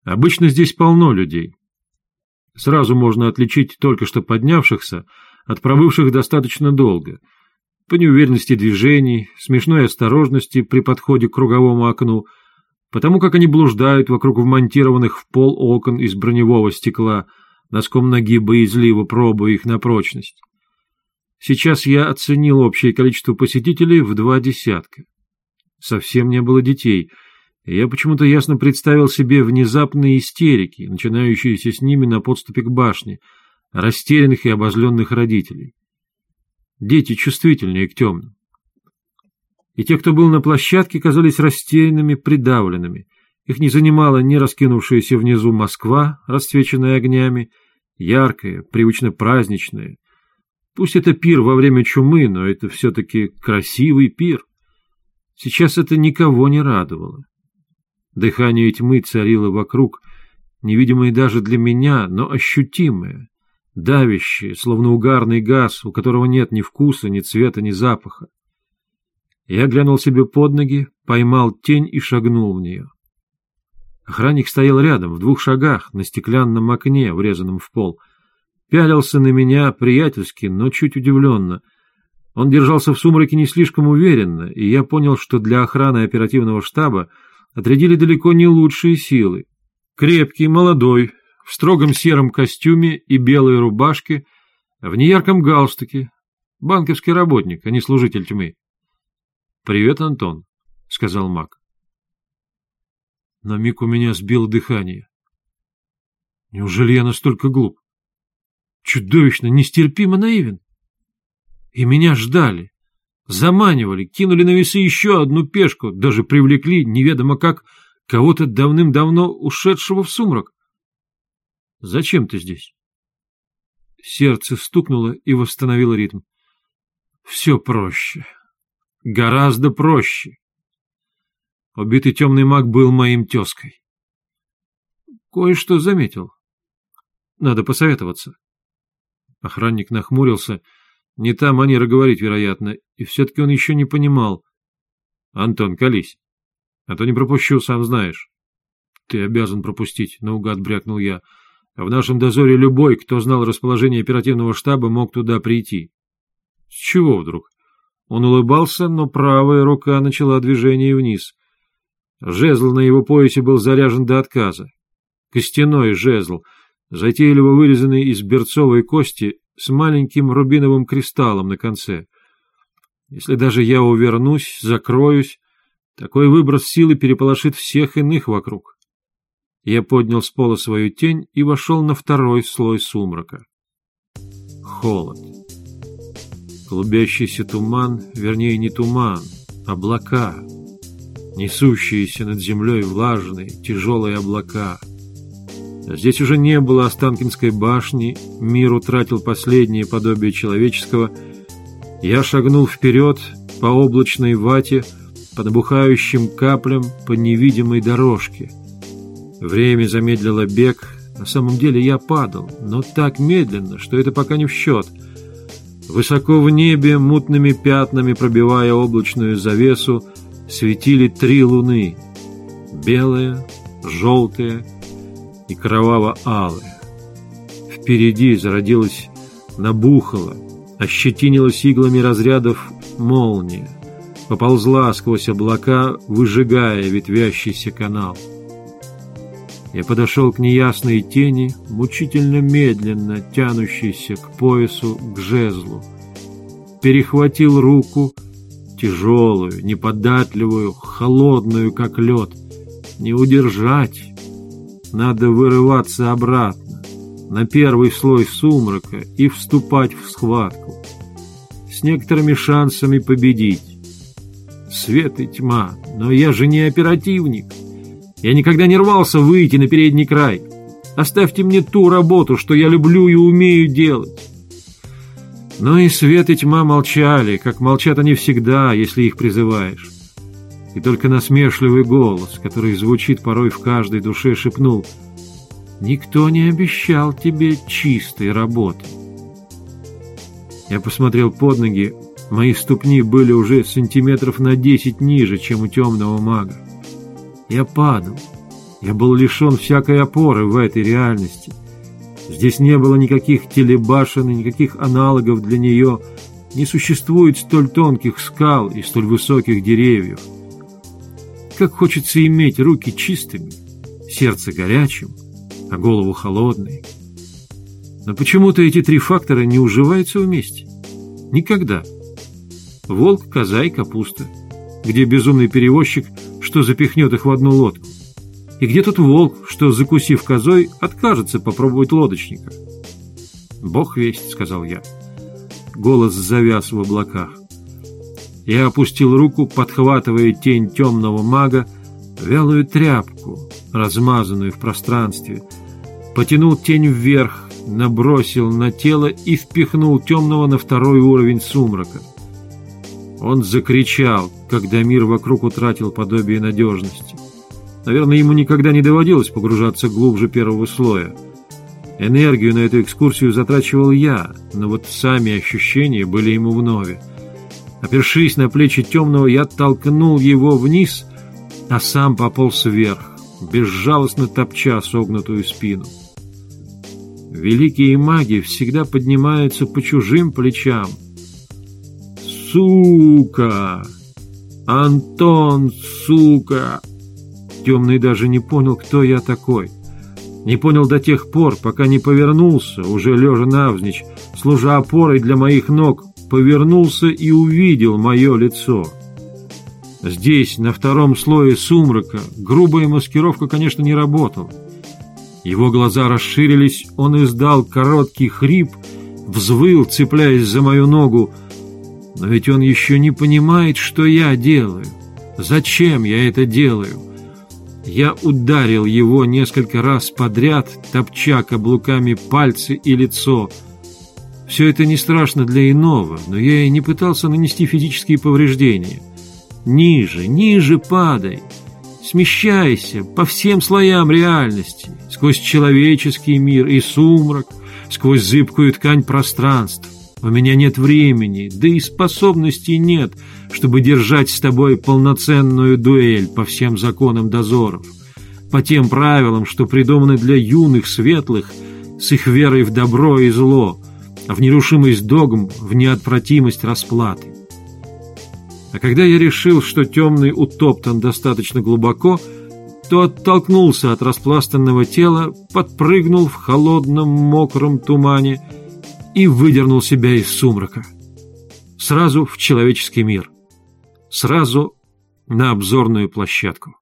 Обычно здесь полно людей. Сразу можно отличить только что поднявшихся от пробывших достаточно долго, по неуверенности движений, смешной осторожности при подходе к круговому окну, потому как они блуждают вокруг вмонтированных в пол окон из броневого стекла, носком ноги боязливо пробуя их на прочность. Сейчас я оценил общее количество посетителей в 20. Совсем не было детей, и я почему-то ясно представил себе внезапные истерики, начинающиеся с ними на подступе к башне, растерянных и обозленных родителей. Дети чувствительнее к темным. И те, кто был на площадке, казались растерянными, придавленными. Их не занимала ни раскинувшаяся внизу Москва, расцвеченная огнями, яркая, привычно праздничная. Пусть это пир во время чумы, но это все-таки красивый пир. Сейчас это никого не радовало. Дыхание тьмы царило вокруг, невидимое даже для меня, но ощутимое, давящее, словно угарный газ, у которого нет ни вкуса, ни цвета, ни запаха. Я глянул себе под ноги, поймал тень и шагнул в нее. Охранник стоял рядом, в 2 шагах, на стеклянном окне, врезанном в пол. Пялился на меня приятельски, но чуть удивленно. Он держался в сумраке не слишком уверенно, и я понял, что для охраны оперативного штаба отрядили далеко не лучшие силы. Крепкий, молодой, в строгом сером костюме и белой рубашке, в неярком галстуке. Банковский работник, а не служитель тьмы. — Привет, Антон, — сказал маг. На миг у меня сбило дыхание. Неужели я настолько глуп? Чудовищно, нестерпимо наивен. И меня ждали, заманивали, кинули на весы еще одну пешку, даже привлекли, неведомо как, кого-то давным-давно ушедшего в сумрак. Зачем ты здесь? Сердце стукнуло и восстановило ритм. Все проще. Гораздо проще. Убитый темный маг был моим тезкой. Кое-что заметил. Надо посоветоваться. Охранник нахмурился. Не та манера говорить, вероятно, и все-таки он еще не понимал. — Антон, колись, а то не пропущу, сам знаешь. — Ты обязан пропустить, — наугад брякнул я. В нашем дозоре любой, кто знал расположение оперативного штаба, мог туда прийти. — С чего вдруг? Он улыбался, но правая рука начала движение вниз. Жезл на его поясе был заряжен до отказа. Костяной жезл, затейливо вырезанный из берцовой кости с маленьким рубиновым кристаллом на конце. Если даже я увернусь, закроюсь, такой выброс силы переполошит всех иных вокруг. Я поднял с пола свою тень и вошел на 2-й слой сумрака. Холод. Клубящийся туман, вернее не туман, облака, несущиеся над землей влажные, тяжелые облака. Здесь уже не было Останкинской башни, мир утратил последнее подобие человеческого. Я шагнул вперед по облачной вате, по набухающим каплям, по невидимой дорожке. Время замедлило бег. На самом деле я падал, но так медленно, что это пока не в счет. Высоко в небе, мутными пятнами пробивая облачную завесу, светили 3 луны. Белая, желтая и кроваво-алая. Впереди зародилась, набухала, ощетинилась иглами разрядов молния, поползла сквозь облака, выжигая ветвящийся канал. Я подошел к неясной тени, мучительно медленно тянущейся к поясу, к жезлу. Перехватил руку, тяжелую, неподатливую, холодную, как лед. Не удержать. Надо вырываться обратно, на 1-й слой сумрака и вступать в схватку. С некоторыми шансами победить. Свет и тьма, но я же не оперативник. Я никогда не рвался выйти на передний край. Оставьте мне ту работу, что я люблю и умею делать. Но и свет и тьма молчали, как молчат они всегда, если их призываешь. И только насмешливый голос, который звучит порой в каждой душе, шепнул: «Никто не обещал тебе чистой работы». Я посмотрел под ноги, мои ступни были уже сантиметров на 10 ниже, чем у темного мага. Я падал, Я был лишен всякой опоры в этой реальности. Здесь не было никаких телебашен и никаких аналогов для нее. Не существует столь тонких скал и столь высоких деревьев. Как хочется иметь руки чистыми, сердце горячим, а голову холодной. Но почему-то эти три фактора не уживаются вместе. Никогда. Волк, коза и капуста. Где безумный перевозчик, что запихнет их в одну лодку? И где тот волк, что, закусив козой, откажется попробовать лодочника? «Бог весть», — сказал я. Голос завяз в облаках. Я опустил руку, подхватывая тень темного мага, вялую тряпку, размазанную в пространстве, потянул тень вверх, набросил на тело и впихнул темного на второй уровень сумрака. Он закричал, когда мир вокруг утратил подобие надежности. Наверное, ему никогда не доводилось погружаться глубже первого слоя. Энергию на эту экскурсию затрачивал я, но вот сами ощущения были ему вновь. Опершись на плечи темного, я толкнул его вниз, а сам пополз вверх, безжалостно топча согнутую спину. Великие маги всегда поднимаются по чужим плечам. «Сука! Антон, сука!» Темный даже не понял, кто я такой. Не понял до тех пор, пока не повернулся, уже лежа навзничь, служа опорой для моих ног, повернулся и увидел мое лицо. Здесь, на втором слое сумрака, грубая маскировка, конечно, не работала. Его глаза расширились, он издал короткий хрип, взвыл, цепляясь за мою ногу. Но ведь он еще не понимает, что я делаю. Зачем я это делаю? Я ударил его несколько раз подряд, топча каблуками пальцы и лицо. Все это не страшно для иного, но я и не пытался нанести физические повреждения. Ниже, ниже падай. Смещайся по всем слоям реальности, сквозь человеческий мир и сумрак, сквозь зыбкую ткань пространств. У меня нет времени, да и способностей нет, чтобы держать с тобой полноценную дуэль по всем законам дозоров, по тем правилам, что придуманы для юных светлых, с их верой в добро и зло, в нерушимость догм, в неотвратимость расплаты. А когда я решил, что темный утоптан достаточно глубоко, то оттолкнулся от распластанного тела, подпрыгнул в холодном мокром тумане и выдернул себя из сумрака. Сразу в человеческий мир. Сразу на обзорную площадку.